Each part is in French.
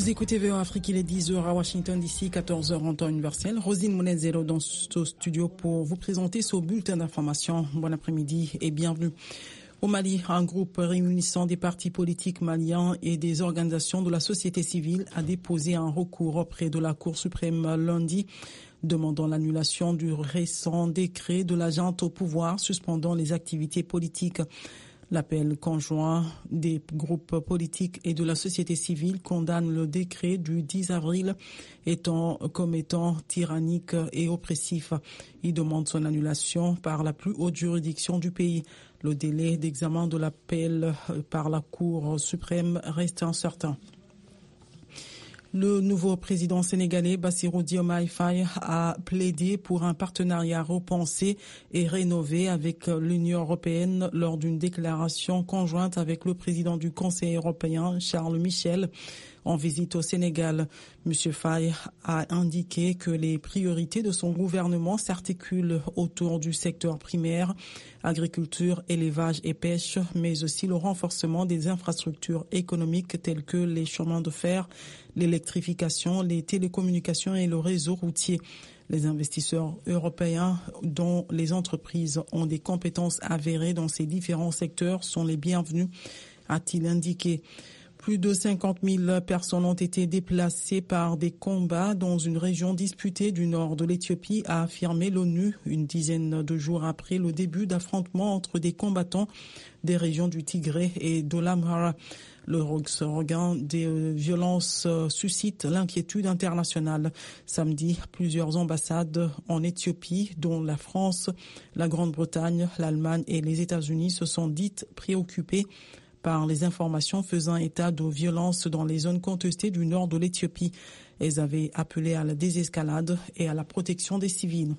Vous écoutez VOA Afrique, il est 10h à Washington, d'ici 14h en temps universel. Rosine Monezero dans ce studio pour vous présenter ce bulletin d'information. Bon après-midi et bienvenue. Au Mali, un groupe réunissant des partis politiques maliens et des organisations de la société civile a déposé un recours auprès de la Cour suprême lundi, demandant l'annulation du récent décret de la junte au pouvoir suspendant les activités politiques. L'appel conjoint des groupes politiques et de la société civile condamne le décret du 10 avril comme étant tyrannique et oppressif. Il demande son annulation par la plus haute juridiction du pays. Le délai d'examen de l'appel par la Cour suprême reste incertain. Le nouveau président sénégalais Bassirou Diomaye Faye a plaidé pour un partenariat repensé et rénové avec l'Union européenne lors d'une déclaration conjointe avec le président du Conseil européen Charles Michel en visite au Sénégal. Monsieur Faye a indiqué que les priorités de son gouvernement s'articulent autour du secteur primaire, agriculture, élevage et pêche, mais aussi le renforcement des infrastructures économiques telles que les chemins de fer, l'électrification, les télécommunications et le réseau routier. Les investisseurs européens dont les entreprises ont des compétences avérées dans ces différents secteurs sont les bienvenus, a-t-il indiqué. Plus de 50 000 personnes ont été déplacées par des combats dans une région disputée du nord de l'Éthiopie, a affirmé l'ONU une dizaine de jours après le début d'affrontements entre des combattants des régions du Tigré et de l'Amhara. Le regain des violences suscite l'inquiétude internationale. Samedi, plusieurs ambassades en Éthiopie, dont la France, la Grande-Bretagne, l'Allemagne et les États-Unis, se sont dites préoccupées par les informations faisant état de violences dans les zones contestées du nord de l'Éthiopie. Elles avaient appelé à la désescalade et à la protection des civils.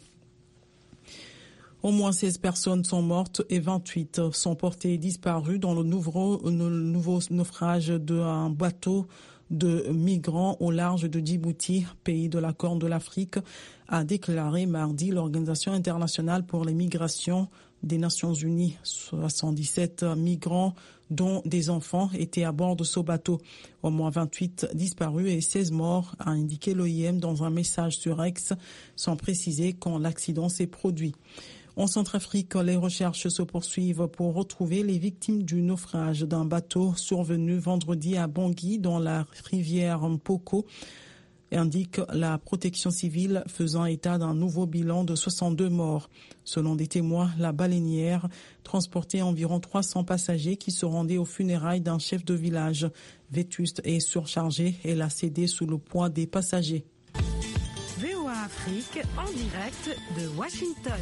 Au moins 16 personnes sont mortes et 28 sont portées disparues dans le nouveau naufrage d'un bateau de migrants au large de Djibouti, pays de la Corne de l'Afrique, a déclaré mardi l'Organisation internationale pour les migrations des Nations Unies. 77 migrants, dont des enfants, étaient à bord de ce bateau. Au moins 28 disparus et 16 morts, a indiqué l'OIM dans un message sur X, sans préciser quand l'accident s'est produit. En Centrafrique, les recherches se poursuivent pour retrouver les victimes du naufrage d'un bateau survenu vendredi à Bangui dans la rivière Mpoko, indique la protection civile, faisant état d'un nouveau bilan de 62 morts. Selon des témoins, la baleinière transportait environ 300 passagers qui se rendaient aux funérailles d'un chef de village. Vétuste et surchargée, elle a cédé sous le poids des passagers. VOA Afrique en direct de Washington.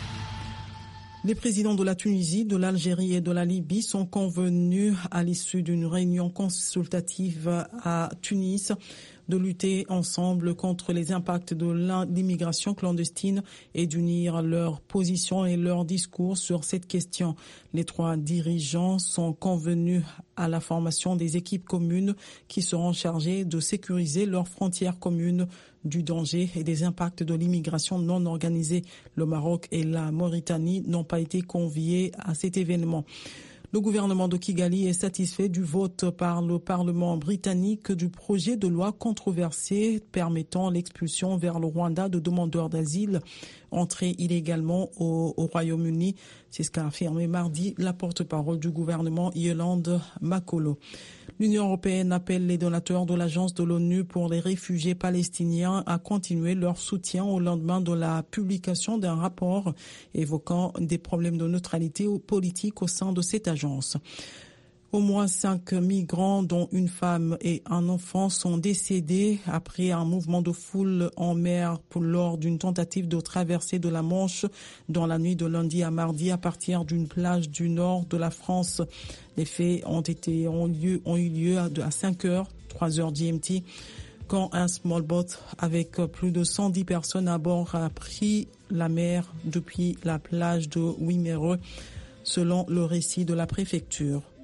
Les présidents de la Tunisie, de l'Algérie et de la Libye sont convenus à l'issue d'une réunion consultative à Tunis de lutter ensemble contre les impacts de l'immigration clandestine et d'unir leurs positions et leurs discours sur cette question. Les trois dirigeants sont convenus à la formation des équipes communes qui seront chargées de sécuriser leurs frontières communes du danger et des impacts de l'immigration non organisée. Le Maroc et la Mauritanie n'ont pas été conviés à cet événement. Le gouvernement de Kigali est satisfait du vote par le Parlement britannique du projet de loi controversé permettant l'expulsion vers le Rwanda de demandeurs d'asile entrés illégalement au Royaume-Uni. C'est ce qu'a affirmé mardi la porte-parole du gouvernement Yolande Makolo. L'Union européenne appelle les donateurs de l'Agence de l'ONU pour les réfugiés palestiniens à continuer leur soutien au lendemain de la publication d'un rapport évoquant des problèmes de neutralité politique au sein de cette agence. Au moins 5 migrants, dont une femme et un enfant, sont décédés après un mouvement de foule en mer lors d'une tentative de traversée de la Manche dans la nuit de lundi à mardi à partir d'une plage du nord de la France. Les faits ont eu lieu à 5 heures, 3 heures GMT, quand un small boat avec plus de 110 personnes à bord a pris la mer depuis la plage de Wimereux, selon le récit de la préfecture.